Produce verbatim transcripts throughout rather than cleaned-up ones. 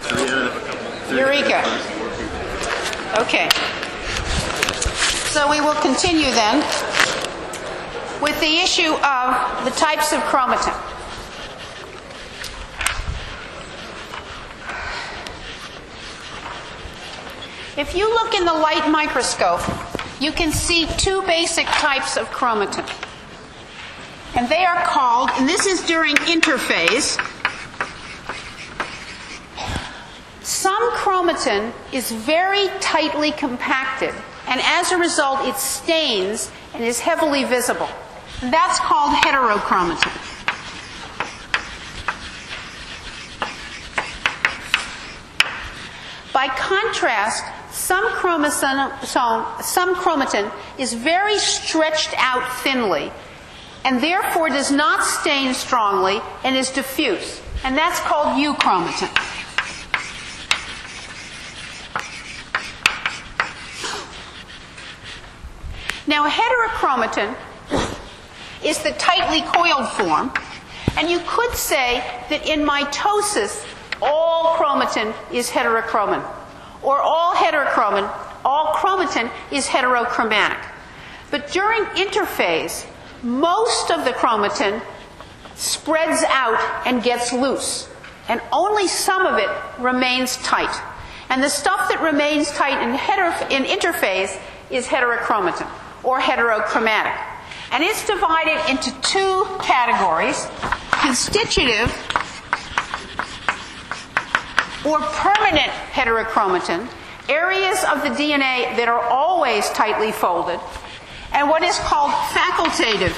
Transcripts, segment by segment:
Eureka. Okay. So we will continue then with the issue of the types of chromatin. If you look in the light microscope, you can see two basic types of chromatin. And they are called, and this is during interphase, some chromatin is very tightly compacted, and as a result it stains and is heavily visible. And that's called heterochromatin. By contrast, some chromatin, some chromatin is very stretched out thinly and therefore does not stain strongly and is diffuse. And that's called euchromatin. Now, a heterochromatin is the tightly coiled form, and you could say that in mitosis, all chromatin is heterochromin, or all heterochromin, all chromatin is heterochromatic. But during interphase, most of the chromatin spreads out and gets loose, and only some of it remains tight. And the stuff that remains tight in, heter- in interphase is heterochromatin, or heterochromatic. And it's divided into two categories: constitutive or permanent heterochromatin, areas of the D N A that are always tightly folded, and what is called facultative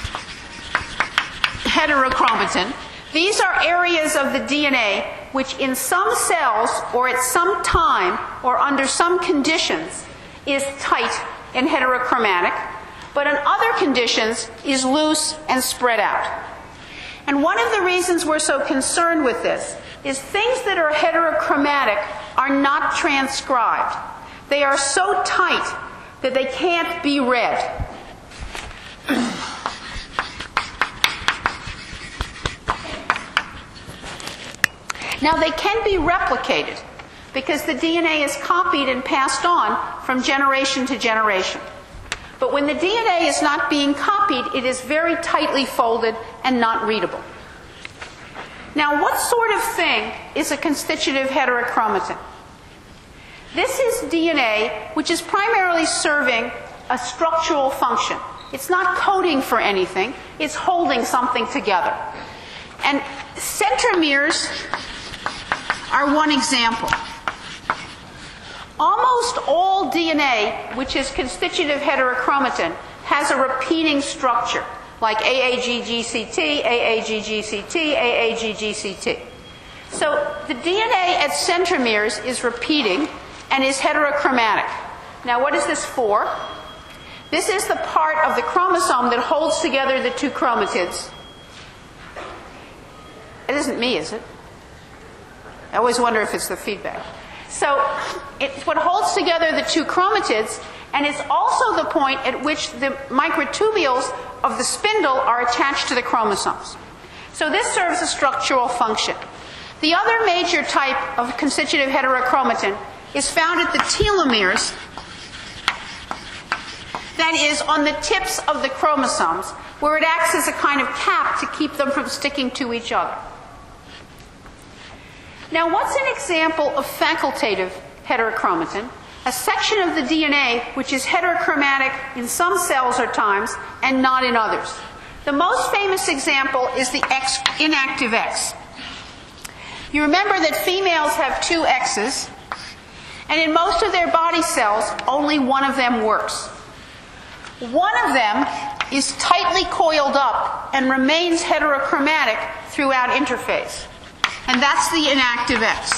heterochromatin. These are areas of the D N A which in some cells or at some time or under some conditions is tight and heterochromatic, but in other conditions is loose and spread out. And one of the reasons we're so concerned with this is things that are heterochromatic are not transcribed. They are so tight that they can't be read. Now, they can be replicated because the D N A is copied and passed on from generation to generation. But when the D N A is not being copied, it is very tightly folded and not readable. Now, what sort of thing is a constitutive heterochromatin? This is D N A which is primarily serving a structural function. It's not coding for anything, it's holding something together. And centromeres are one example. Almost all D N A which is constitutive heterochromatin has a repeating structure, like A A G G C T, A A G G C T, A A G G C T. So the D N A at centromeres is repeating and is heterochromatic. Now, what is this for? This is the part of the chromosome that holds together the two chromatids. It isn't me, is it? I always wonder if it's the feedback. So it's what holds together the two chromatids, and it's also the point at which the microtubules of the spindle are attached to the chromosomes. So this serves a structural function. The other major type of constitutive heterochromatin is found at the telomeres, that is, on the tips of the chromosomes, where it acts as a kind of cap to keep them from sticking to each other. Now, what's an example of facultative heterochromatin? A section of the D N A which is heterochromatic in some cells or times and not in others. The most famous example is the X, inactive X. You remember that females have two X's, and in most of their body cells, only one of them works. One of them is tightly coiled up and remains heterochromatic throughout interphase. And that's the inactive X.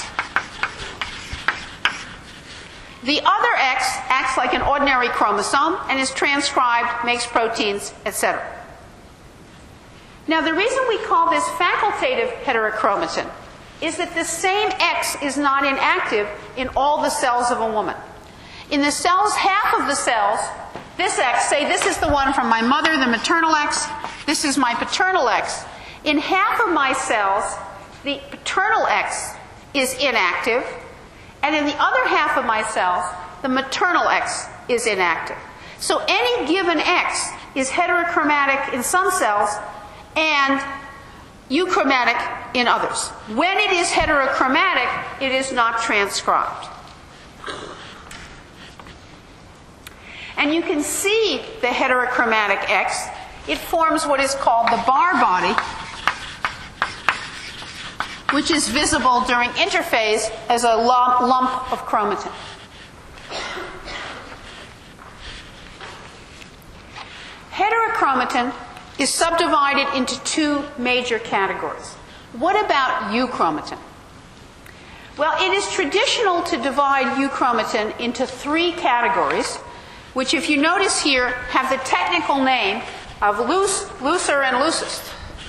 The other X acts like an ordinary chromosome and is transcribed, makes proteins, et cetera. Now, the reason we call this facultative heterochromatin is that the same X is not inactive in all the cells of a woman. In the cells, half of the cells, this X, say this is the one from my mother, the maternal X, this is my paternal X. In half of my cells, the paternal X is inactive, and in the other half of my cells, the maternal X is inactive. So any given X is heterochromatic in some cells and euchromatic in others. When it is heterochromatic, it is not transcribed. And you can see the heterochromatic X. It forms what is called the bar body, which is visible during interphase as a lump of chromatin. Heterochromatin is subdivided into two major categories. What about euchromatin? Well, it is traditional to divide euchromatin into three categories, which, if you notice here, have the technical name of loose, looser, and loosest.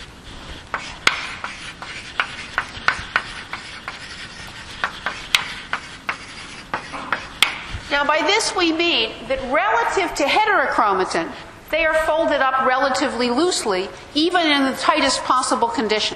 Now, by this we mean that relative to heterochromatin, they are folded up relatively loosely, even in the tightest possible condition.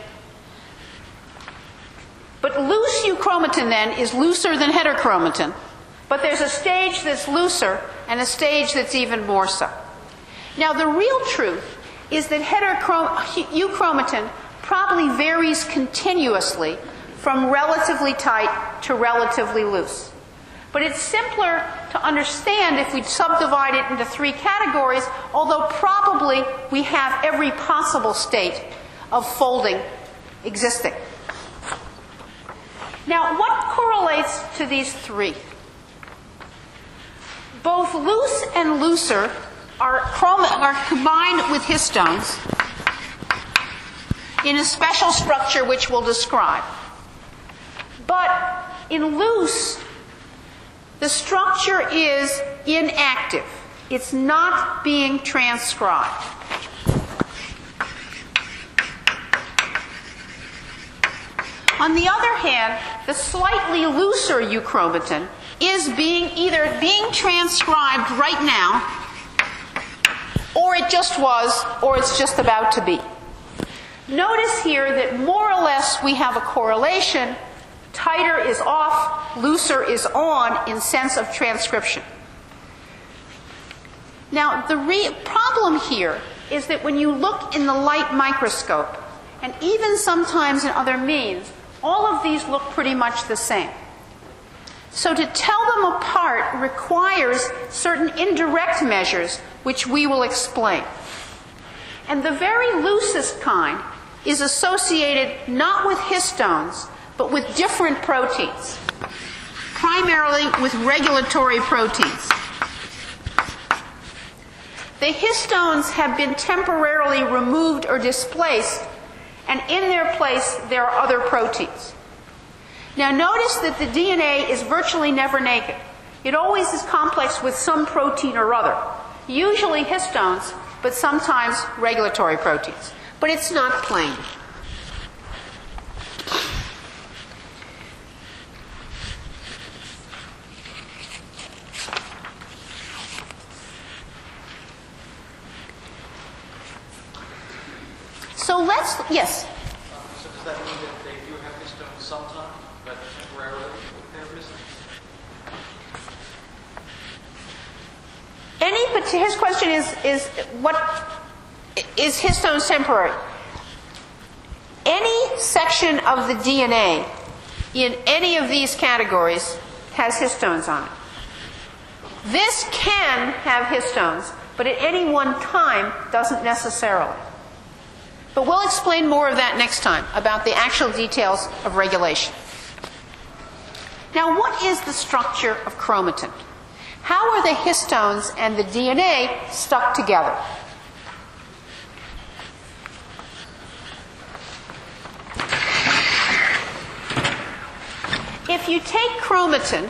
But loose euchromatin, then, is looser than heterochromatin, but there's a stage that's looser and a stage that's even more so. Now, the real truth is that euchromatin probably varies continuously from relatively tight to relatively loose. But it's simpler to understand if we subdivide it into three categories, although probably we have every possible state of folding existing. Now, what correlates to these three? Both loose and looser are, are combined with histones in a special structure which we'll describe. But in loose, the structure is inactive. It's not being transcribed. On the other hand, the slightly looser euchromatin is being either being transcribed right now, or it just was, or it's just about to be. Notice here that more or less we have a correlation. Tighter is off, looser is on in sense of transcription. Now, the re- problem here is that when you look in the light microscope, and even sometimes in other means, all of these look pretty much the same. So to tell them apart requires certain indirect measures, which we will explain. And the very loosest kind is associated not with histones, but with different proteins, primarily with regulatory proteins. The histones have been temporarily removed or displaced, and in their place there are other proteins. Now notice that the D N A is virtually never naked. It always is complex with some protein or other, usually histones, but sometimes regulatory proteins. But it's not plain. So let's, yes? Um, so does that mean that they do have histones sometimes, but temporarily they're missing? Any, his question is, is what is histones temporary? Any section of the D N A in any of these categories has histones on it. This can have histones, but at any one time doesn't necessarily. But we'll explain more of that next time, about the actual details of regulation. Now, what is the structure of chromatin? How are the histones and the D N A stuck together? If you take chromatin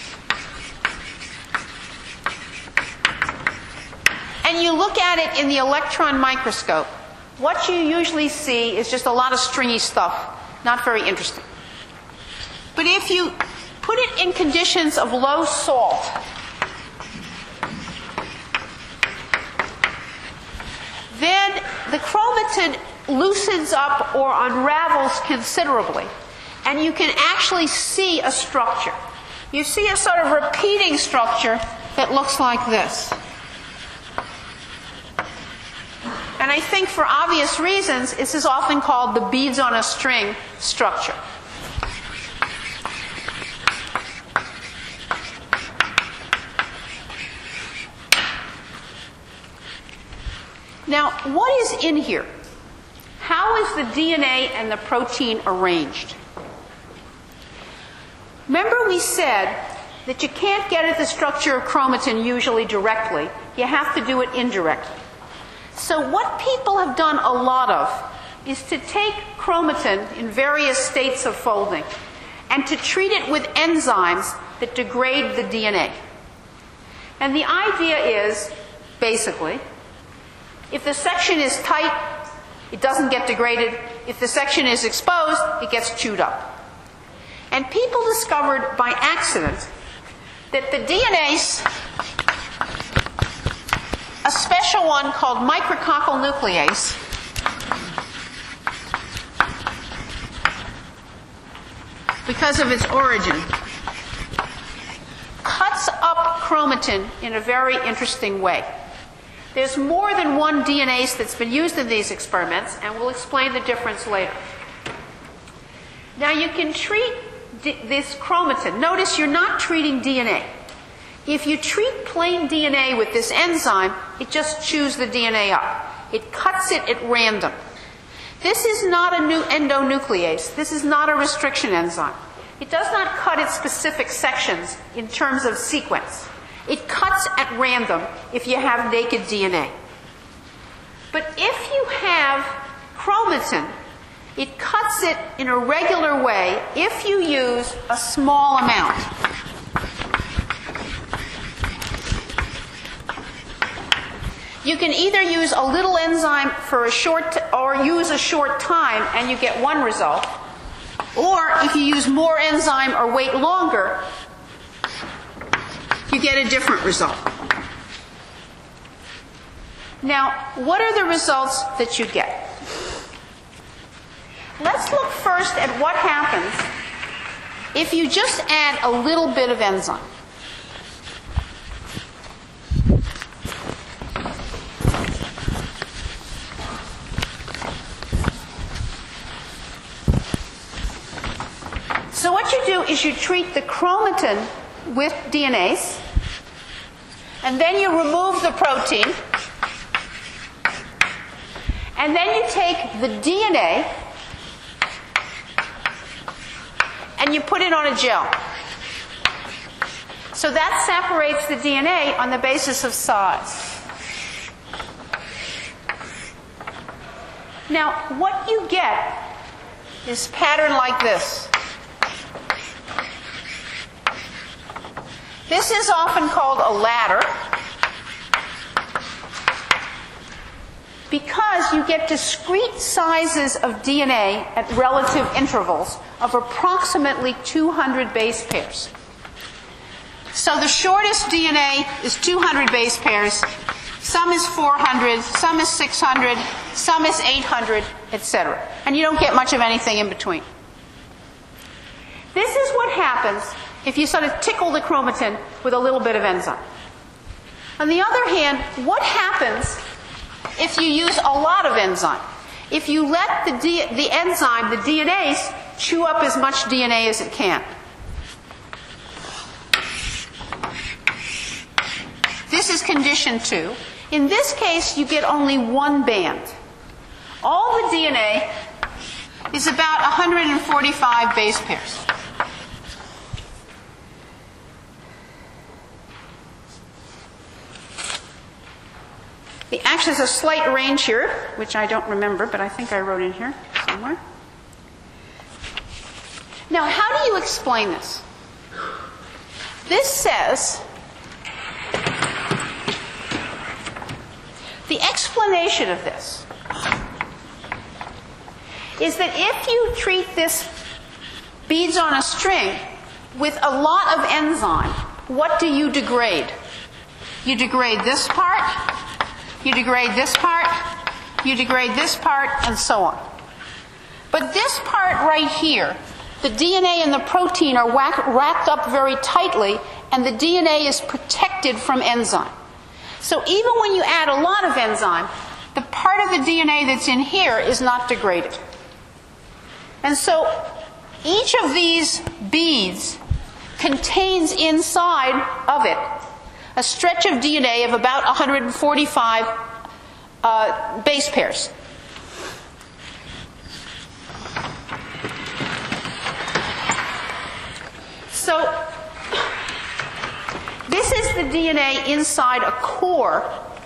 and you look at it in the electron microscope, what you usually see is just a lot of stringy stuff, not very interesting. But if you put it in conditions of low salt, then the chromatin loosens up or unravels considerably, and you can actually see a structure. You see a sort of repeating structure that looks like this. And I think for obvious reasons, this is often called the beads on a string structure. Now, what is in here? How is the D N A and the protein arranged? Remember we said that you can't get at the structure of chromatin usually directly. You have to do it indirectly. So what people have done a lot of is to take chromatin in various states of folding and to treat it with enzymes that degrade the D N A. And the idea is, basically, if the section is tight, it doesn't get degraded. If the section is exposed, it gets chewed up. And people discovered by accident that the D N As, a special one called micrococcal nuclease, because of its origin, cuts up chromatin in a very interesting way. There's more than one D N A that's been used in these experiments, and we'll explain the difference later. Now you can treat this chromatin. Notice you're not treating D N A. If you treat plain D N A with this enzyme, it just chews the D N A up. It cuts it at random. This is not a new endonuclease. This is not a restriction enzyme. It does not cut its specific sections in terms of sequence. It cuts at random if you have naked D N A. But if you have chromatin, it cuts it in a regular way if you use a small amount. You can either use a little enzyme for a short t- or use a short time and you get one result. Or if you use more enzyme or wait longer, you get a different result. Now, what are the results that you get? Let's look first at what happens if you just add a little bit of enzyme. So what you do is you treat the chromatin with D N As, and then you remove the protein, and then you take the D N A and you put it on a gel. So that separates the D N A on the basis of size. Now, what you get is a pattern like this. This is often called a ladder because you get discrete sizes of D N A at relative intervals of approximately two hundred base pairs. So the shortest D N A is two hundred base pairs, some is four hundred, some is six hundred, some is eight hundred, et cetera. And you don't get much of anything in between. This is what happens if you sort of tickle the chromatin with a little bit of enzyme. On the other hand, what happens if you use a lot of enzyme? If you let the, D, the enzyme, the D N As, chew up as much D N A as it can. This is condition two. In this case, you get only one band. All the D N A is about one hundred forty-five base pairs. The, actually, there's a slight range here, which I don't remember, but I think I wrote in here somewhere. Now, how do you explain this? This says, the explanation of this is that if you treat this beads on a string with a lot of enzyme, what do you degrade? You degrade this part, you degrade this part, you degrade this part, and so on. But this part right here the D N A and the protein are whack, wrapped up very tightly, and the D N A is protected from enzyme. So even when you add a lot of enzyme, the part of the D N A that's in here is not degraded. And so each of these beads contains inside of it a stretch of D N A of about one hundred forty-five uh, base pairs. So this is the D N A inside a core.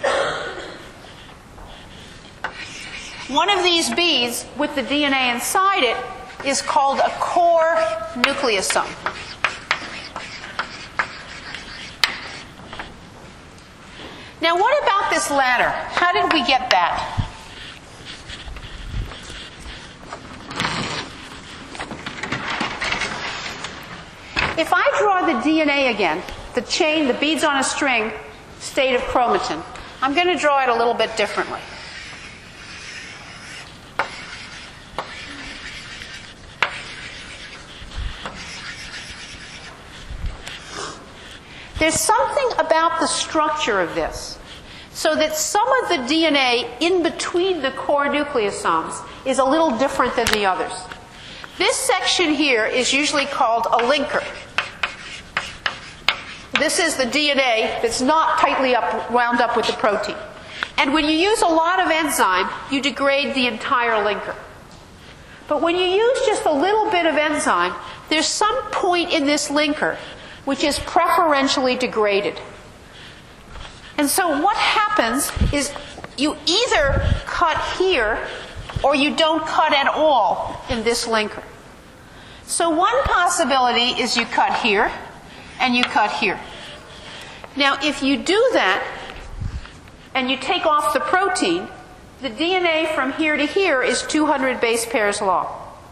One of these beads with the D N A inside it is called a core nucleosome. Now, what about this ladder? How did we get that? If I draw the D N A again, the chain, the beads on a string, state of chromatin, I'm going to draw it a little bit differently. There's something about the structure of this, so that some of the D N A in between the core nucleosomes is a little different than the others. This section here is usually called a linker. This is the D N A that's not tightly up, wound up with the protein. And when you use a lot of enzyme, you degrade the entire linker. But when you use just a little bit of enzyme, there's some point in this linker which is preferentially degraded. And so what happens is you either cut here or you don't cut at all in this linker. So one possibility is you cut here and you cut here. Now, if you do that and you take off the protein, the D N A from here to here is two hundred base pairs long.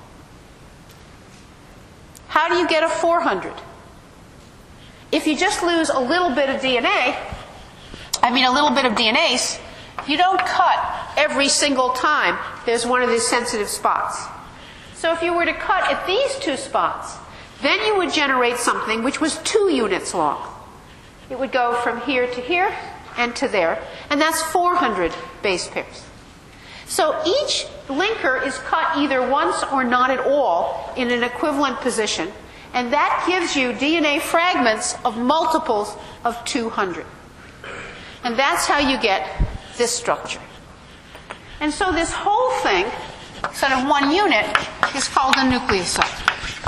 How do you get a four hundred? If you just lose a little bit of D N A, I mean a little bit of D N As, you don't cut every single time there's one of these sensitive spots. So if you were to cut at these two spots, then you would generate something which was two units long. It would go from here to here and to there, and that's four hundred base pairs. So each linker is cut either once or not at all in an equivalent position, and that gives you D N A fragments of multiples of two hundred. And that's how you get this structure. And so this whole thing, instead of one unit, is called a nucleosome.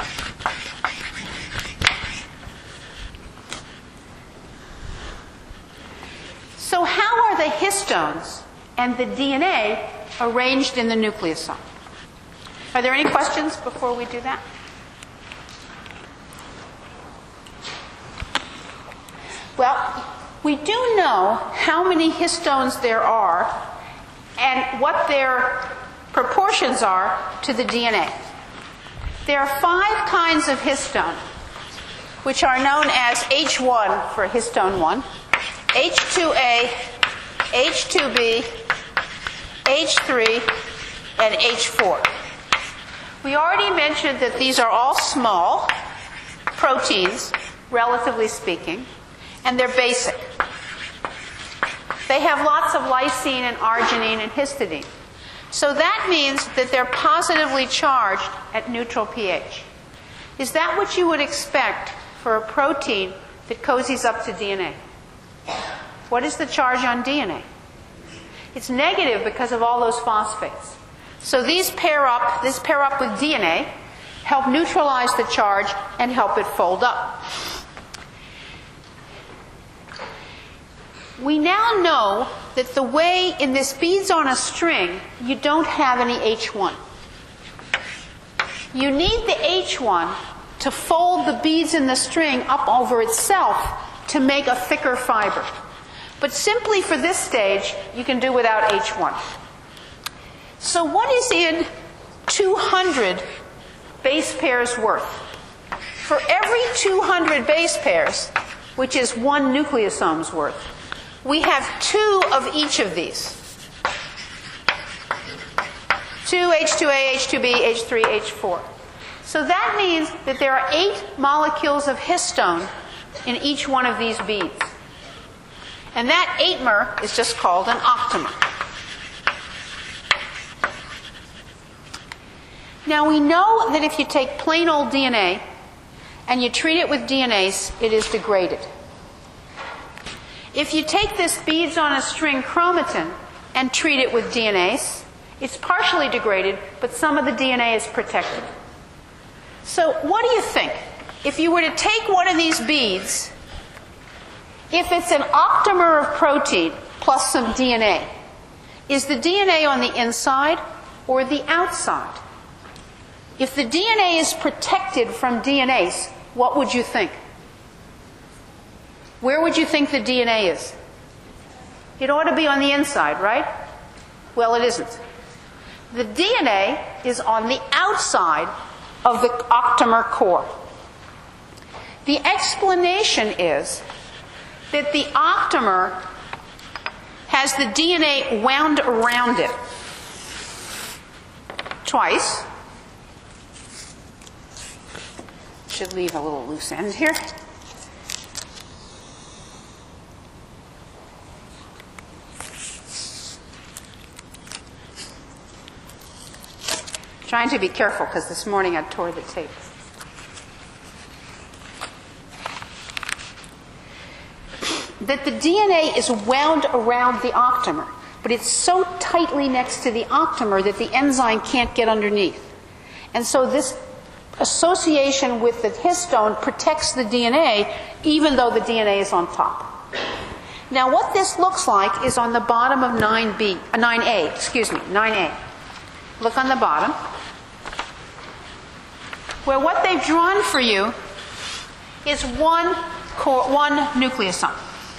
So how are the histones and the D N A arranged in the nucleosome? Are there any questions before we do that? Well, we do know how many histones there are and what their proportions are to the D N A. There are five kinds of histone, which are known as H one for histone one, H two A, H two B, H three, and H four. We already mentioned that these are all small proteins, relatively speaking, and they're basic. They have lots of lysine and arginine and histidine. So that means that they're positively charged at neutral pH. Is that what you would expect for a protein that cozies up to D N A? What is the charge on D N A? It's negative because of all those phosphates. So these pair up, this pair up with D N A, help neutralize the charge and help it fold up. We now know that the way in this beads on a string, you don't have any H one. You need the H one to fold the beads in the string up over itself to make a thicker fiber. But simply for this stage, you can do without H one. So what is in two hundred base pairs worth? For every two hundred base pairs, which is one nucleosome's worth, we have two of each of these. two H two A, H two B, H three, H four. So that means that there are eight molecules of histone in each one of these beads. And that eightmer is just called an octamer. Now we know that if you take plain old D N A and you treat it with DNase, it is degraded. If you take this beads on a string chromatin and treat it with DNase, it's partially degraded, but some of the D N A is protected. So what do you think? If you were to take one of these beads, if it's an octamer of protein plus some D N A, is the D N A on the inside or the outside? If the D N A is protected from DNase, what would you think? Where would you think the D N A is? It ought to be on the inside, right? Well, it isn't. The D N A is on the outside of the octamer core. The explanation is that the octamer has the D N A wound around it twice. Should leave a little loose end here. Trying to be careful because this morning I tore the tape. That the D N A is wound around the octamer, but it's so tightly next to the octamer that the enzyme can't get underneath. And so this association with the histone protects the D N A even though the D N A is on top. Now what this looks like is on the bottom of nine B, uh, nine A, excuse me, nine A. Look on the bottom, where what they've drawn for you is one core, one nucleosome.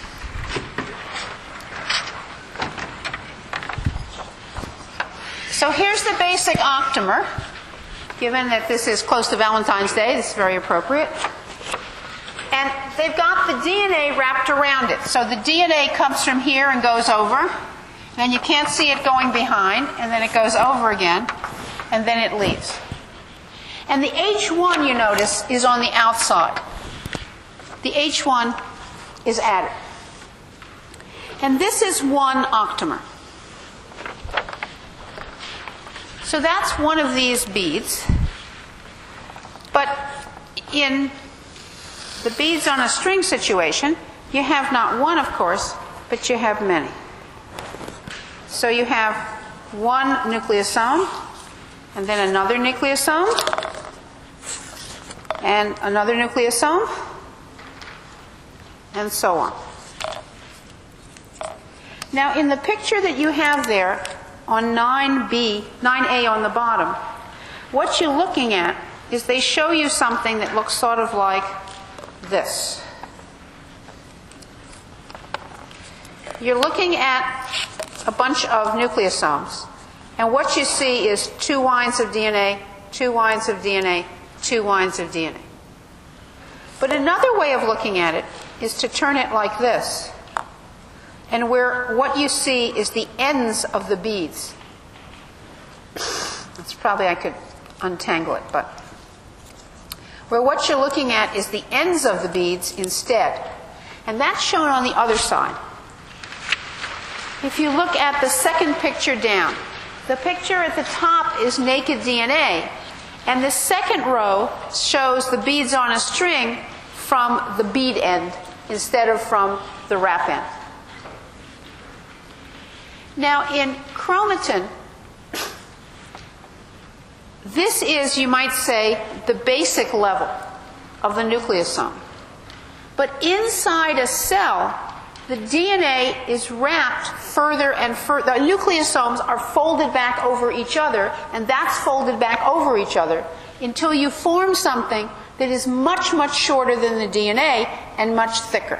So here's the basic octamer. Given that this is close to Valentine's Day, this is very appropriate. And they've got the D N A wrapped around it. So the D N A comes from here and goes over, and you can't see it going behind, and then it goes over again, and then it leaves. And the H one, you notice, is on the outside. The H one is added. And this is one octamer. So that's one of these beads. But in the beads on a string situation, you have not one, of course, but you have many. So you have one nucleosome, and then another nucleosome, and another nucleosome, and so on. Now, in the picture that you have there on nine B, nine A on the bottom, what you're looking at is they show you something that looks sort of like this. You're looking at a bunch of nucleosomes, and what you see is two winds of D N A, two winds of D N A, two winds of D N A. But another way of looking at it is to turn it like this, and where what you see is the ends of the beads. That's probably, I could untangle it, but where what you're looking at is the ends of the beads instead. And that's shown on the other side. If you look at the second picture down, the picture at the top is naked D N A, and the second row shows the beads on a string from the bead end instead of from the wrap end. Now in chromatin, this is, you might say, the basic level of the nucleosome. But inside a cell, the D N A is wrapped further and further. The nucleosomes are folded back over each other, and that's folded back over each other until you form something that is much, much shorter than the D N A and much thicker.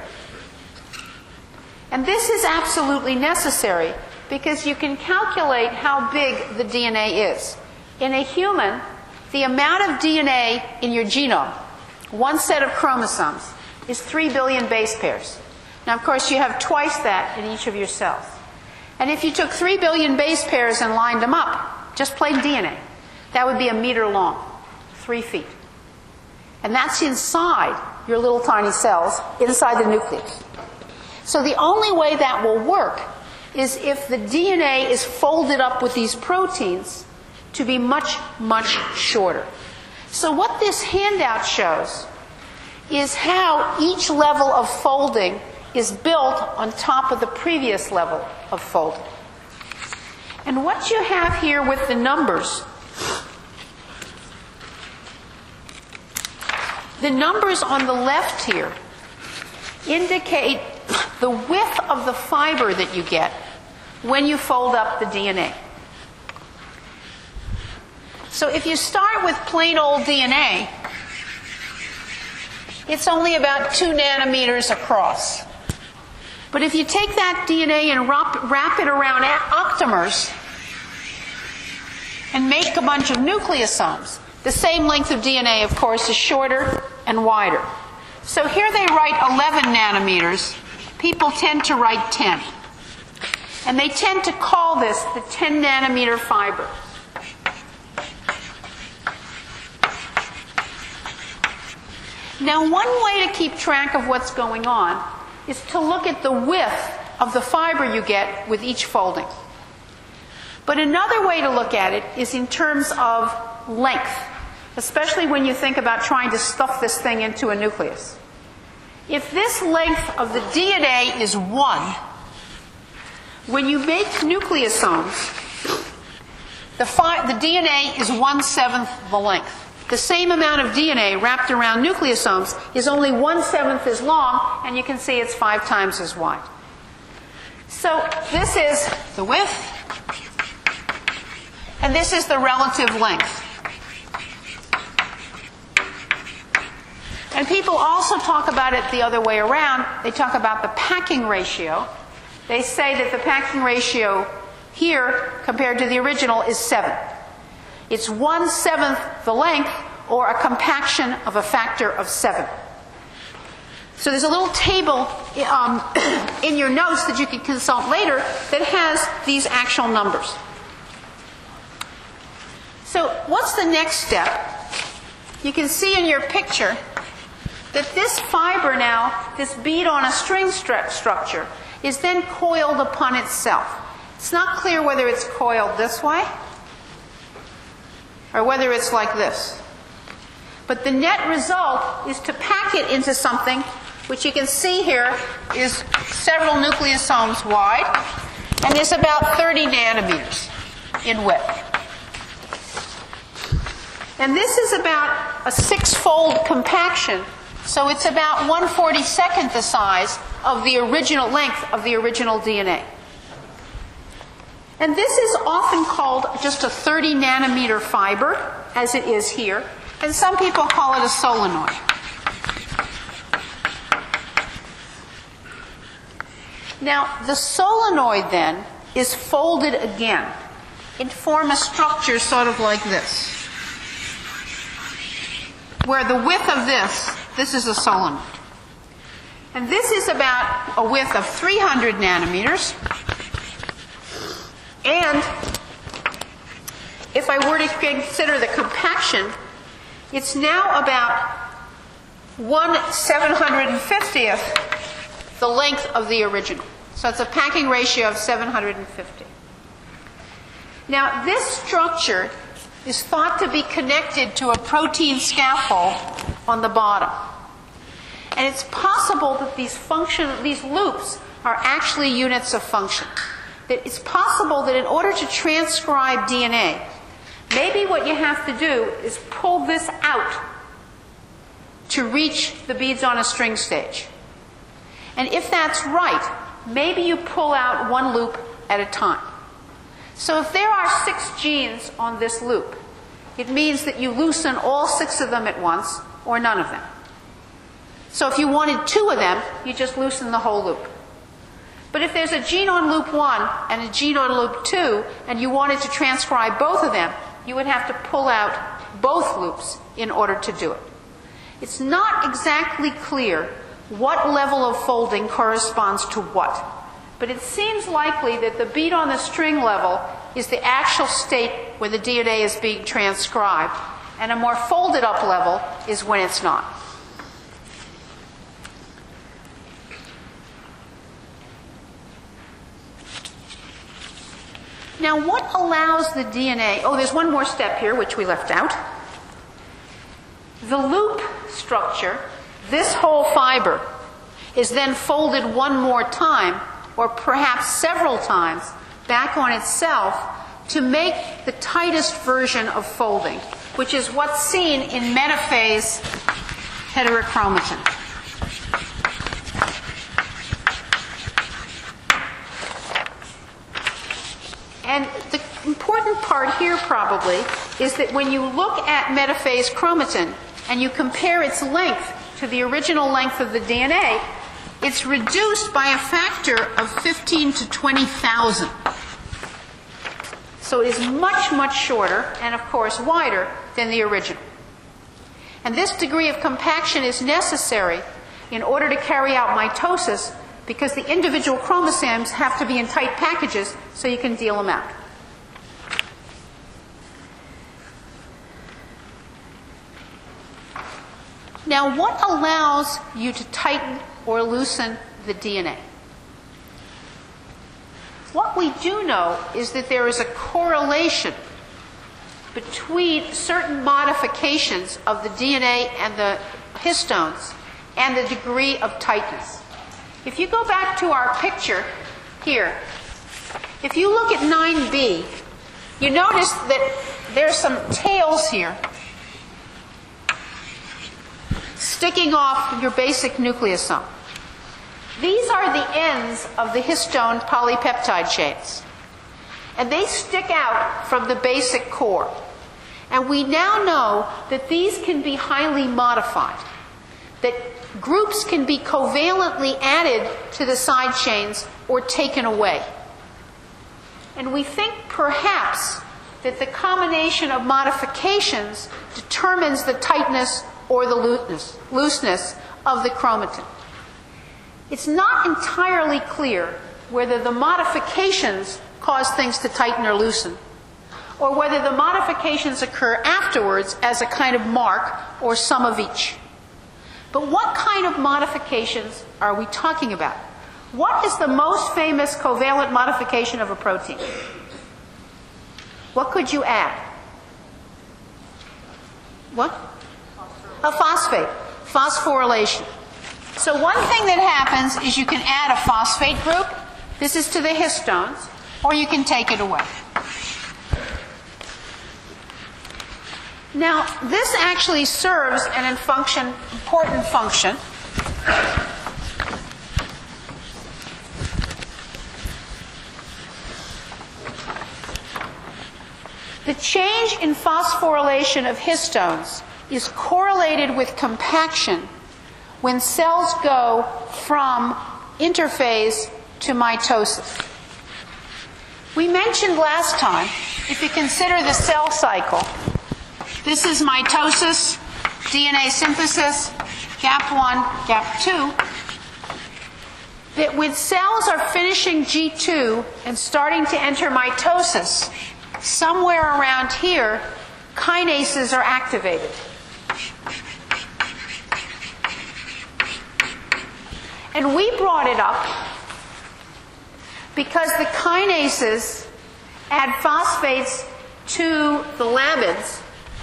And this is absolutely necessary because you can calculate how big the D N A is. In a human, the amount of D N A in your genome, one set of chromosomes, is three billion base pairs. Now, of course, you have twice that in each of your cells. And if you took three billion base pairs and lined them up, just plain D N A, that would be a meter long. three feet. And that's inside your little tiny cells, inside the nucleus. So the only way that will work is if the D N A is folded up with these proteins to be much, much shorter. So what this handout shows is how each level of folding is built on top of the previous level of folding. And what you have here with the numbers, the numbers on the left here indicate the width of the fiber that you get when you fold up the D N A. So if you start with plain old D N A, it's only about two nanometers across. But if you take that D N A and wrap, wrap it around octamers and make a bunch of nucleosomes, the same length of D N A, of course, is shorter and wider. So here they write eleven nanometers. People tend to write ten. And they tend to call this the ten nanometer fiber. Now, one way to keep track of what's going on is to look at the width of the fiber you get with each folding. But another way to look at it is in terms of length, especially when you think about trying to stuff this thing into a nucleus. If this length of the D N A is one, when you make nucleosomes, the, fi- the D N A is one-seventh the length. The same amount of D N A wrapped around nucleosomes is only one-seventh as long, and you can see it's five times as wide. So this is the width, and this is the relative length. And people also talk about it the other way around. They talk about the packing ratio. They say that the packing ratio here, compared to the original, is seven. It's one-seventh the length, or a compaction of a factor of seven. So there's a little table um, in your notes that you can consult later that has these actual numbers. So what's the next step? You can see in your picture that this fiber now, this bead on a string stru- structure, is then coiled upon itself. It's not clear whether it's coiled this way or whether it's like this. But the net result is to pack it into something which you can see here is several nucleosomes wide and is about thirty nanometers in width. And this is about a six-fold compaction, so it's about one forty-second the size of the original length of the original D N A. And this is often called just a thirty nanometer fiber, as it is here, and some people call it a solenoid. Now, the solenoid then is folded again and form a structure sort of like this, where the width of this, this is a solenoid. And this is about a width of three hundred nanometers. And if I were to consider the compaction, it's now about one seven hundred fiftieth the length of the original. So it's a packing ratio of seven hundred fifty. Now, this structure is thought to be connected to a protein scaffold on the bottom. And it's possible that these function, these loops are actually units of function. That it's possible that in order to transcribe D N A, maybe what you have to do is pull this out to reach the beads on a string stage. And if that's right, maybe you pull out one loop at a time. So if there are six genes on this loop, it means that you loosen all six of them at once, or none of them. So if you wanted two of them, you just loosen the whole loop. But if there's a gene on loop one and a gene on loop two, and you wanted to transcribe both of them, you would have to pull out both loops in order to do it. It's not exactly clear what level of folding corresponds to what, but it seems likely that the bead on the string level is the actual state where the D N A is being transcribed, and a more folded up level is when it's not. Now, what allows the D N A, oh, there's one more step here which we left out. The loop structure, this whole fiber, is then folded one more time, or perhaps several times, back on itself to make the tightest version of folding, which is what's seen in metaphase heterochromatin. And the important part here probably is that when you look at metaphase chromatin and you compare its length to the original length of the D N A, it's reduced by a factor of fifteen to twenty thousand. So it is much, much shorter and, of course, wider than the original. And this degree of compaction is necessary in order to carry out mitosis because the individual chromosomes have to be in tight packages so you can deal them out. Now, what allows you to tighten or loosen the D N A? What we do know is that there is a correlation between certain modifications of the D N A and the histones and the degree of tightness. If you go back to our picture here, if you look at nine B, you notice that there's some tails here sticking off your basic nucleosome. These are the ends of the histone polypeptide chains, and they stick out from the basic core. And we now know that these can be highly modified, that groups can be covalently added to the side chains or taken away. And we think perhaps that the combination of modifications determines the tightness or the looseness, looseness of the chromatin. It's not entirely clear whether the modifications cause things to tighten or loosen, or whether the modifications occur afterwards as a kind of mark or some of each. But what kind of modifications are we talking about? What is the most famous covalent modification of a protein? What could you add? What? A phosphate. Phosphorylation. So one thing that happens is you can add a phosphate group. This is to the histones, or you can take it away. Now, this actually serves an function, important function. The change in phosphorylation of histones is correlated with compaction when cells go from interphase to mitosis. We mentioned last time, if you consider the cell cycle, this is mitosis, D N A synthesis, gap one, gap two, that when cells are finishing G two and starting to enter mitosis, somewhere around here, kinases are activated. And we brought it up because the kinases add phosphates to the lamids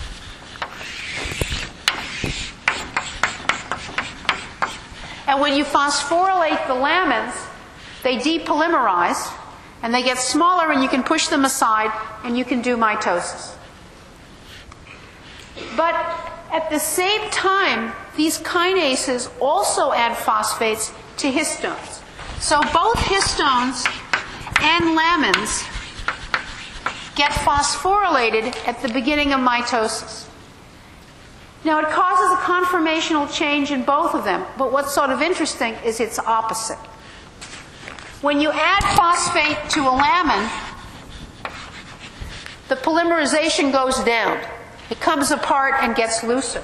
and when you phosphorylate the lamins, they depolymerize and they get smaller and you can push them aside and you can do mitosis. But at the same time, these kinases also add phosphates to histones. So both histones and lamins get phosphorylated at the beginning of mitosis. Now it causes a conformational change in both of them, but what's sort of interesting is its opposite. When you add phosphate to a lamin, the polymerization goes down. It comes apart and gets looser.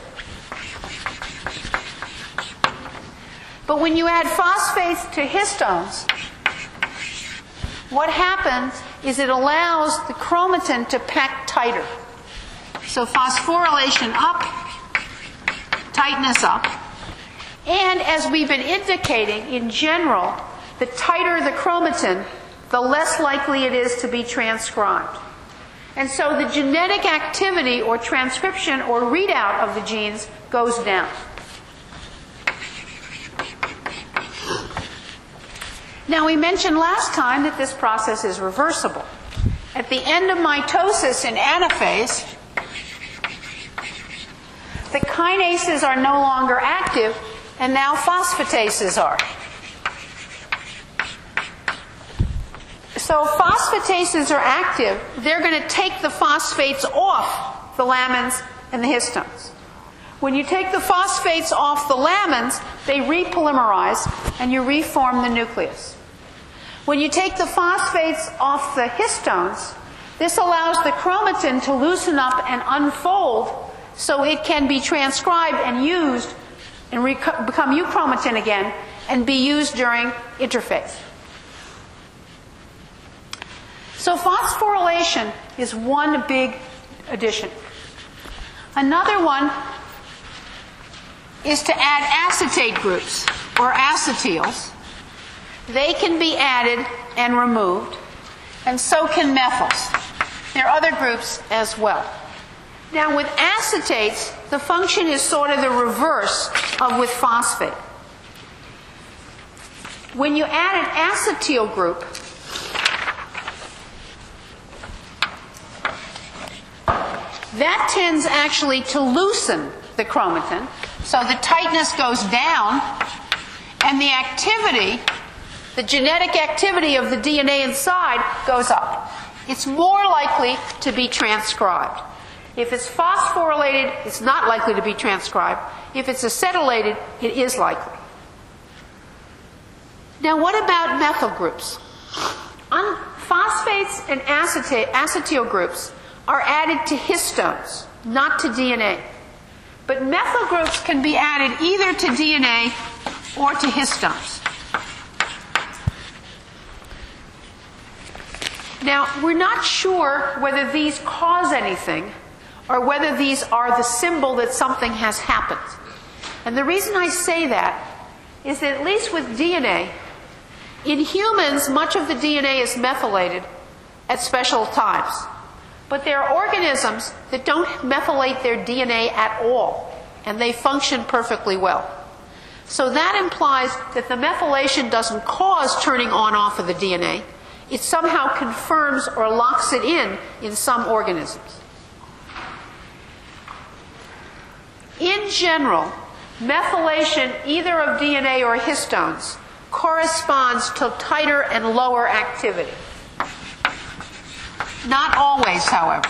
But when you add phosphates to histones, what happens is it allows the chromatin to pack tighter. So phosphorylation up, tightness up. And as we've been indicating, in general, the tighter the chromatin, the less likely it is to be transcribed. And so the genetic activity or transcription or readout of the genes goes down. Now, we mentioned last time that this process is reversible. At the end of mitosis in anaphase, the kinases are no longer active, and now phosphatases are. So phosphatases are active. They're going to take the phosphates off the lamins and the histones. When you take the phosphates off the lamins, they repolymerize and you reform the nucleus. When you take the phosphates off the histones, this allows the chromatin to loosen up and unfold so it can be transcribed and used and rec- become euchromatin again and be used during interphase. So phosphorylation is one big addition. Another one is to add acetate groups or acetyls. They can be added and removed, and so can methyls. There are other groups as well. Now, with acetates, the function is sort of the reverse of with phosphate. When you add an acetyl group, that tends actually to loosen the chromatin, so the tightness goes down, and the activity, the genetic activity of the D N A inside goes up. It's more likely to be transcribed. If it's phosphorylated, it's not likely to be transcribed. If it's acetylated, it is likely. Now, what about methyl groups? Un- phosphates and acetate, acetyl groups are added to histones, not to D N A. But methyl groups can be added either to D N A or to histones. Now, we're not sure whether these cause anything or whether these are the symbol that something has happened. And the reason I say that is that at least with D N A, in humans, much of the D N A is methylated at special times. But there are organisms that don't methylate their D N A at all, and they function perfectly well. So that implies that the methylation doesn't cause turning on-off of the D N A. It somehow confirms or locks it in in some organisms. In general, methylation either of D N A or histones corresponds to tighter and lower activity. Not always, however.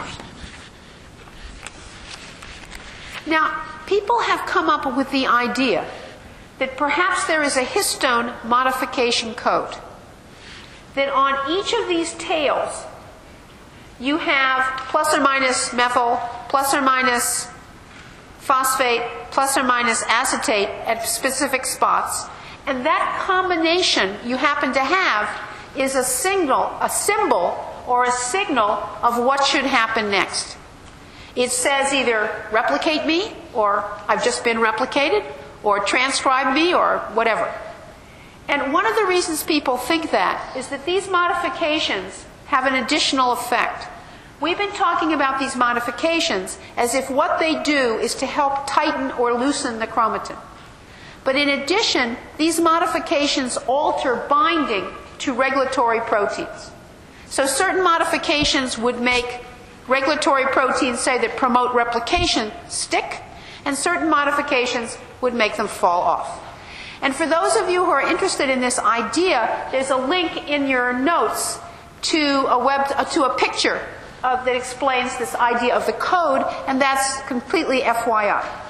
Now, people have come up with the idea that perhaps there is a histone modification code. That on each of these tails, you have plus or minus methyl, plus or minus phosphate, plus or minus acetate at specific spots. And that combination you happen to have is a signal, a symbol, or a signal of what should happen next. It says either replicate me, or I've just been replicated, or transcribe me, or whatever. And one of the reasons people think that is that these modifications have an additional effect. We've been talking about these modifications as if what they do is to help tighten or loosen the chromatin. But in addition, these modifications alter binding to regulatory proteins. So certain modifications would make regulatory proteins, say, that promote replication stick, and certain modifications would make them fall off. And for those of you who are interested in this idea, there's a link in your notes to a web uh, to a picture of, that explains this idea of the code, and that's completely F Y I.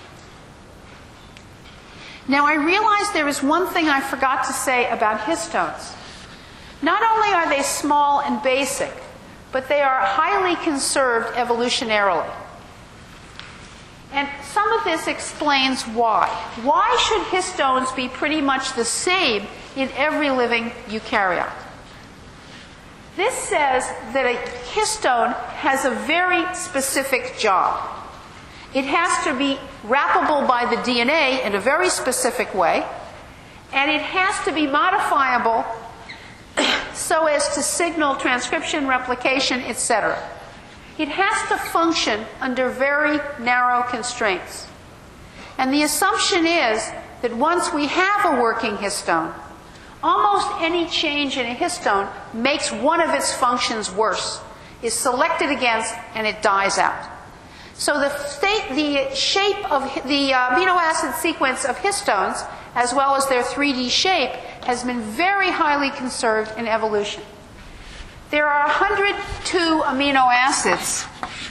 Now, I realize there is one thing I forgot to say about histones. Not only are they small and basic, but they are highly conserved evolutionarily. And some of this explains why. Why should histones be pretty much the same in every living eukaryote? This says that a histone has a very specific job. It has to be wrappable by the D N A in a very specific way, and it has to be modifiable so as to signal transcription, replication, et cetera. It has to function under very narrow constraints. And the assumption is that once we have a working histone, almost any change in a histone makes one of its functions worse, is selected against, and it dies out. So the, state, the shape of the uh, amino acid sequence of histones, as well as their three D shape, has been very highly conserved in evolution. There are one hundred two amino acids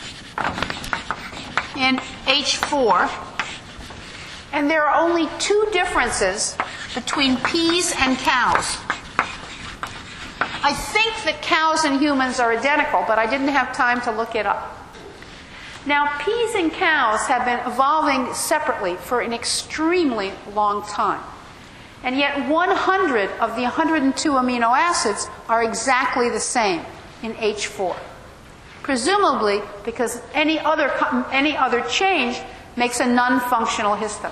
in H four, and there are only two differences between peas and cows. I think that cows and humans are identical, but I didn't have time to look it up. Now, peas and cows have been evolving separately for an extremely long time. And yet one hundred of the one hundred two amino acids are exactly the same in H four. Presumably because any other, any other change makes a non-functional histone.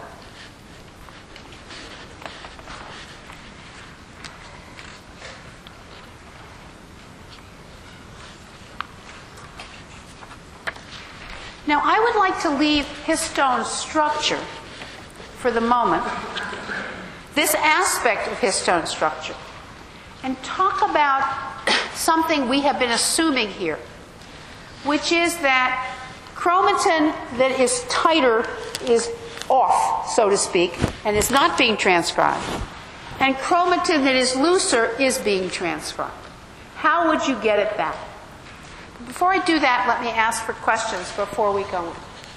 Now, I would like to leave histone structure for the moment, this aspect of histone structure, and talk about something we have been assuming here, which is that chromatin that is tighter is off, so to speak, and is not being transcribed, and chromatin that is looser is being transcribed. How would you get it back? Before I do that, let me ask for questions before we go on.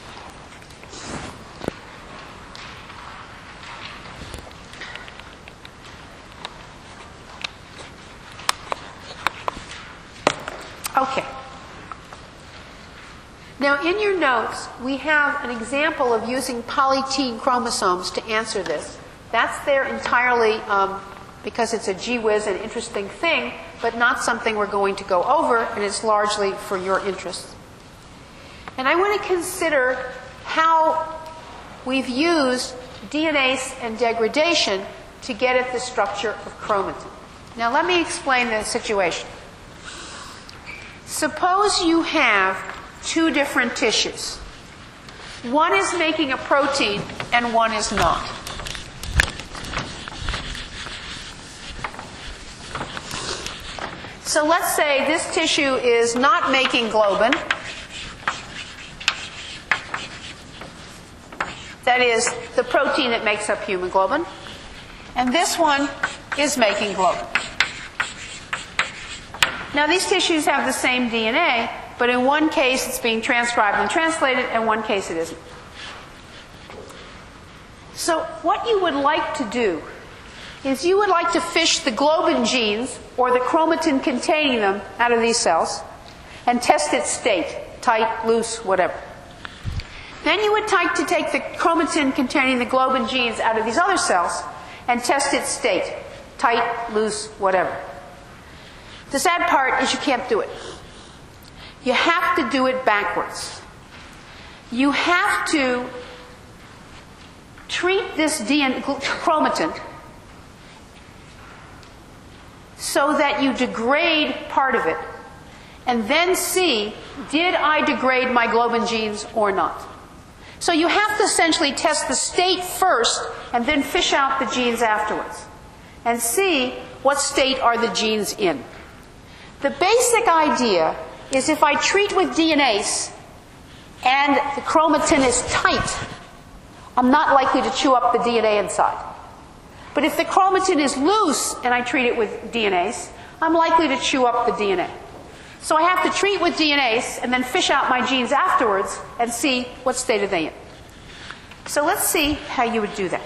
Okay. Now, in your notes, we have an example of using polytene chromosomes to answer this. That's there entirely um, because it's a gee whiz and interesting thing, but not something we're going to go over, and it's largely for your interest. And I want to consider how we've used D N A and degradation to get at the structure of chromatin. Now, let me explain the situation. Suppose you have two different tissues. One is making a protein and one is not. So let's say this tissue is not making globin. That is, the protein that makes up hemoglobin. And this one is making globin. Now, these tissues have the same D N A, but in one case it's being transcribed and translated, and in one case it isn't. So what you would like to do is you would like to fish the globin genes, or the chromatin containing them, out of these cells and test its state, tight, loose, whatever. Then you would like to take the chromatin containing the globin genes out of these other cells and test its state, tight, loose, whatever. The sad part is you can't do it. You have to do it backwards. You have to treat this D N A chromatin so that you degrade part of it, and then see, did I degrade my globin genes or not? So you have to essentially test the state first and then fish out the genes afterwards and see what state are the genes in. The basic idea is if I treat with D N As and the chromatin is tight, I'm not likely to chew up the D N A inside. But if the chromatin is loose and I treat it with D N As, I'm likely to chew up the D N A. So I have to treat with D N As and then fish out my genes afterwards and see what state are they in. So let's see how you would do that.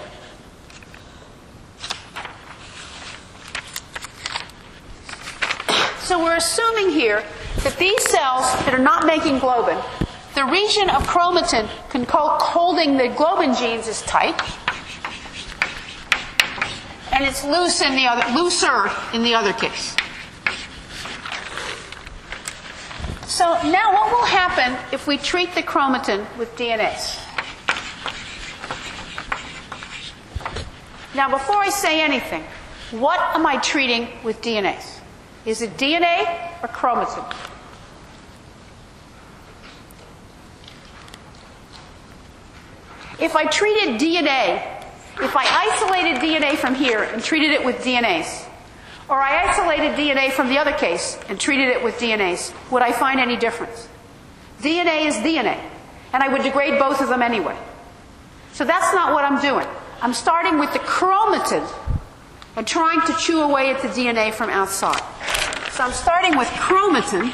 So we're assuming here that these cells that are not making globin, the region of chromatin holding the globin genes is tight, and it's loose in the other, looser in the other case. So now what will happen if we treat the chromatin with D N A? Now before I say anything, what am I treating with D N A? Is it D N A or chromatin? If I treated D N A, if I isolated D N A from here and treated it with D N As, or I isolated D N A from the other case and treated it with D N As, would I find any difference? D N A is D N A, and I would degrade both of them anyway. So that's not what I'm doing. I'm starting with the chromatin and trying to chew away at the D N A from outside. So I'm starting with chromatin,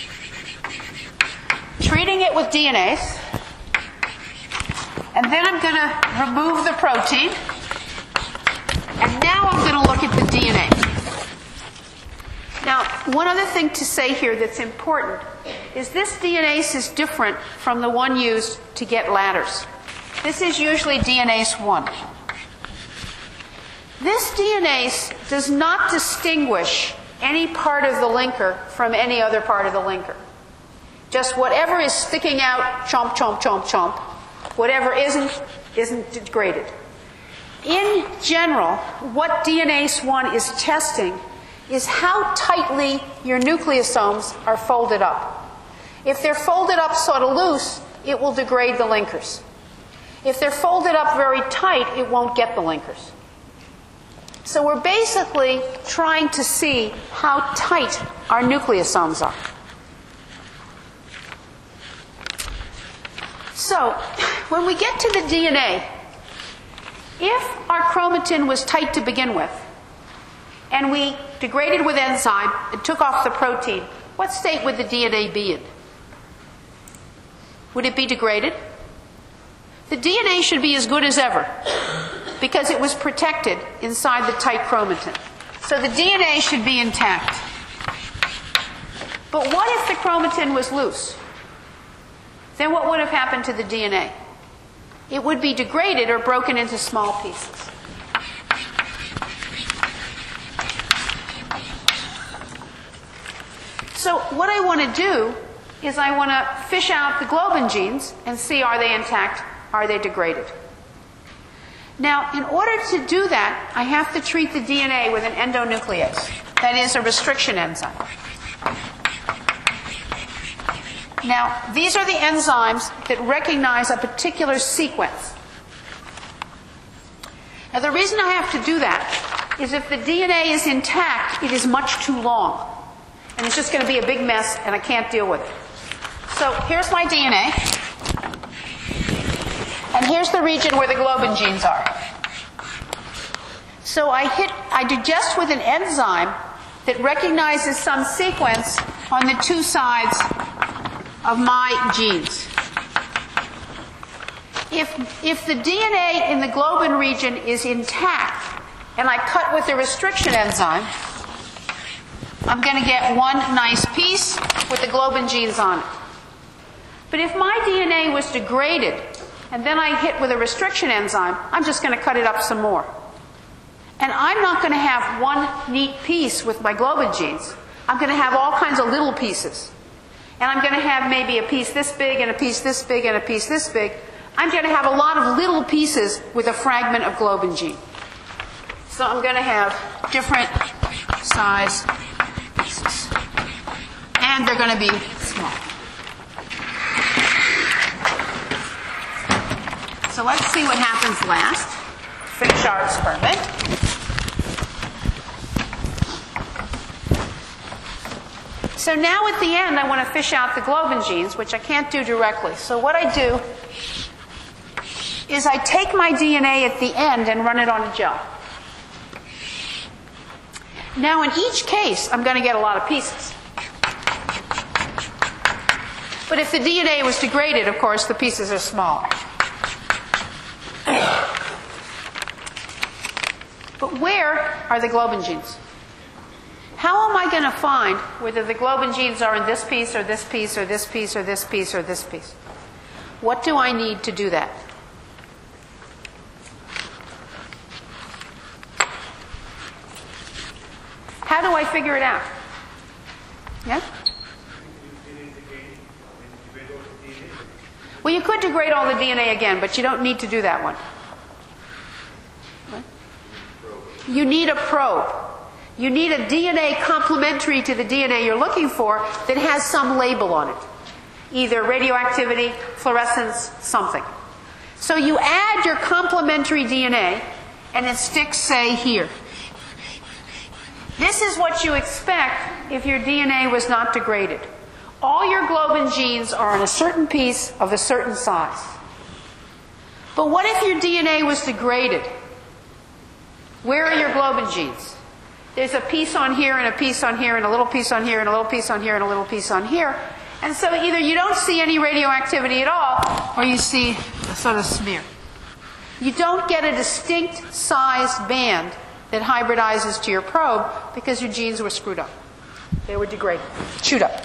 treating it with D N As, and then I'm going to remove the protein, and now I'm going to look at the D N A. Now, one other thing to say here that's important is this DNase is different from the one used to get ladders. This is usually DNase one. This DNase does not distinguish any part of the linker from any other part of the linker. Just whatever is sticking out, chomp, chomp, chomp, chomp. Whatever isn't, isn't degraded. In general, what DNase one is testing is how tightly your nucleosomes are folded up. If they're folded up sort of loose, it will degrade the linkers. If they're folded up very tight, it won't get the linkers. So we're basically trying to see how tight our nucleosomes are. So, when we get to the D N A, if our chromatin was tight to begin with, and we degraded with enzyme and took off the protein, what state would the D N A be in? Would it be degraded? The D N A should be as good as ever because it was protected inside the tight chromatin. So the D N A should be intact. But what if the chromatin was loose? Then what would have happened to the D N A? It would be degraded or broken into small pieces. So what I want to do is I want to fish out the globin genes and see, are they intact, are they degraded? Now, in order to do that, I have to treat the D N A with an endonuclease. That is a restriction enzyme. Now, these are the enzymes that recognize a particular sequence. Now, the reason I have to do that is if the D N A is intact, it is much too long. And it's just going to be a big mess, and I can't deal with it. So here's my D N A. And here's the region where the globin genes are. So I hit, I digest with an enzyme that recognizes some sequence on the two sides of my genes. If, if the D N A in the globin region is intact and I cut with the restriction enzyme, I'm going to get one nice piece with the globin genes on it. But if my D N A was degraded and then I hit with a restriction enzyme, I'm just going to cut it up some more. And I'm not going to have one neat piece with my globin genes. I'm going to have all kinds of little pieces. And I'm going to have maybe a piece this big and a piece this big and a piece this big. I'm going to have a lot of little pieces with a fragment of globin gene. So I'm going to have different size pieces. And they're going to be small. So let's see what happens last. Finish our experiment. So now at the end, I want to fish out the globin genes, which I can't do directly. So what I do is I take my D N A at the end and run it on a gel. Now in each case, I'm going to get a lot of pieces. But if the D N A was degraded, of course, the pieces are smaller. But where are the globin genes? How am I going to find whether the globin genes are in this piece or this piece or this piece or this piece or this piece? What do I need to do that? How do I figure it out? Yeah? You need to get Well, you could degrade all the D N A again, but you don't need to do that one. What? You need a probe. You need a D N A complementary to the D N A you're looking for that has some label on it. Either radioactivity, fluorescence, something. So you add your complementary D N A, and it sticks, say, here. This is what you expect if your D N A was not degraded. All your globin genes are on a certain piece of a certain size. But what if your D N A was degraded? Where are your globin genes? There's a piece on here and a piece on here and a little piece on here and a little piece on here and a little piece on here. And so either you don't see any radioactivity at all, or you see a sort of smear. You don't get a distinct sized band that hybridizes to your probe because your genes were screwed up. They were degraded, chewed up.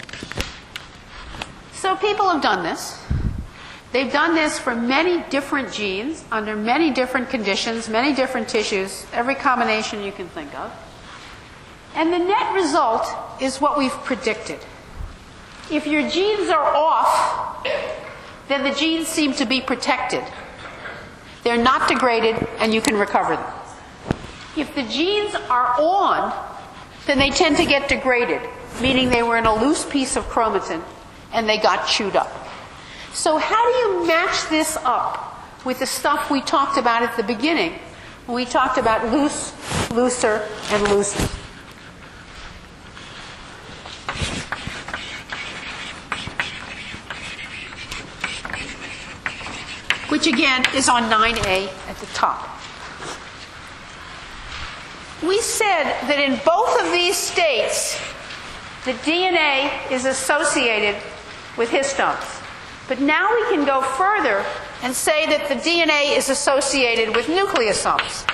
So people have done this. They've done this for many different genes, under many different conditions, many different tissues, every combination you can think of. And the net result is what we've predicted. If your genes are off, then the genes seem to be protected. They're not degraded, and you can recover them. If the genes are on, then they tend to get degraded, meaning they were in a loose piece of chromatin, and they got chewed up. So how do you match this up with the stuff we talked about at the beginning when we talked about loose, looser, and looser? Which again is on nine A at the top. We said that in both of these states, the D N A is associated with histones. But now we can go further and say that the D N A is associated with nucleosomes.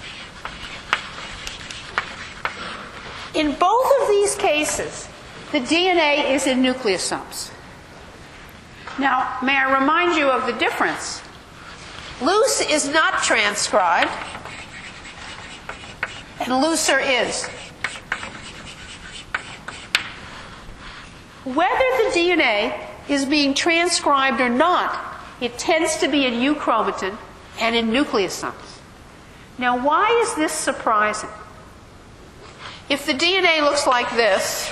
In both of these cases, the D N A is in nucleosomes. Now, may I remind you of the difference? Loose is not transcribed, and looser is. Whether the D N A is being transcribed or not, it tends to be in euchromatin and in nucleosomes. Now, why is this surprising? If the D N A looks like this,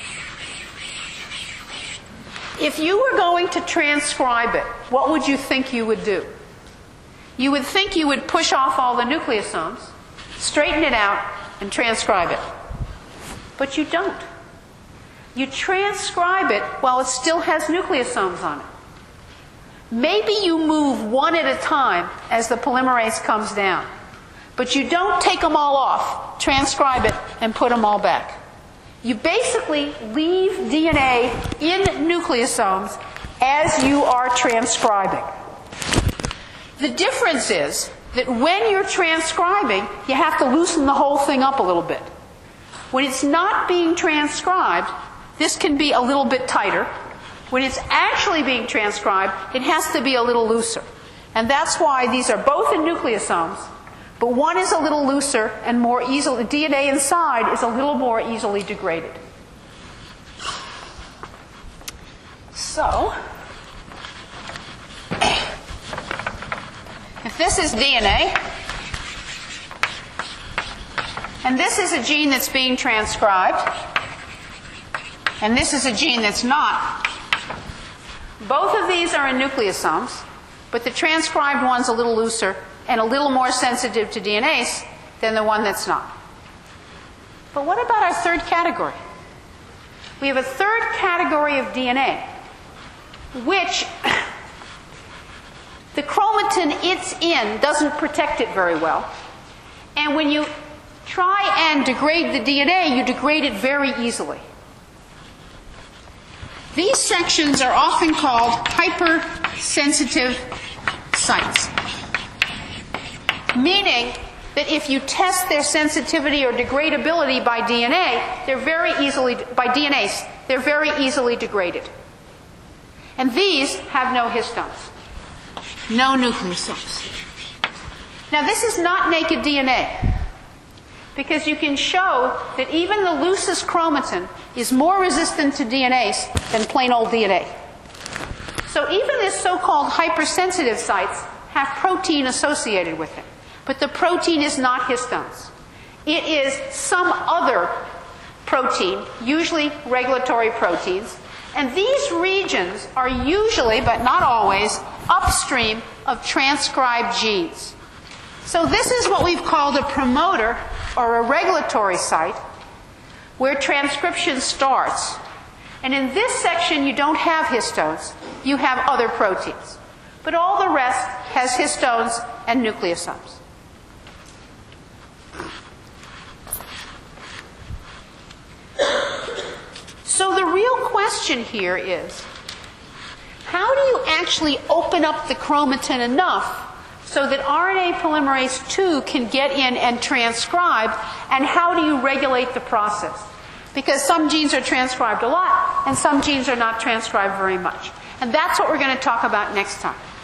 if you were going to transcribe it, what would you think you would do? You would think you would push off all the nucleosomes, straighten it out, and transcribe it. But you don't. You transcribe it while it still has nucleosomes on it. Maybe you move one at a time as the polymerase comes down. But you don't take them all off, transcribe it, and put them all back. You basically leave D N A in nucleosomes as you are transcribing. The difference is that when you're transcribing, you have to loosen the whole thing up a little bit. When it's not being transcribed, this can be a little bit tighter. When it's actually being transcribed, it has to be a little looser. And that's why these are both in nucleosomes, but one is a little looser and more easily, the D N A inside is a little more easily degraded. So, if this is D N A, and this is a gene that's being transcribed, and this is a gene that's not, both of these are in nucleosomes, but the transcribed one's a little looser and a little more sensitive to D N As than the one that's not. But what about our third category? We have a third category of D N A, which the chromatin it's in doesn't protect it very well. And when you try and degrade the D N A, you degrade it very easily. These sections are often called hypersensitive sites, meaning that if you test their sensitivity or degradability by D N A, they're very easily, by D N As, they're very easily degraded. And these have no histones, no nucleosomes. Now this is not naked D N A, because you can show that even the loosest chromatin is more resistant to D N As than plain old D N A. So even the so-called hypersensitive sites have protein associated with it. But the protein is not histones. It is some other protein, usually regulatory proteins. And these regions are usually, but not always, upstream of transcribed genes. So this is what we've called a promoter or a regulatory site where transcription starts. And in this section, you don't have histones. You have other proteins. But all the rest has histones and nucleosomes. So the real question here is, how do you actually open up the chromatin enough so that R N A polymerase two can get in and transcribe, and how do you regulate the process? Because some genes are transcribed a lot, and some genes are not transcribed very much. And that's what we're going to talk about next time.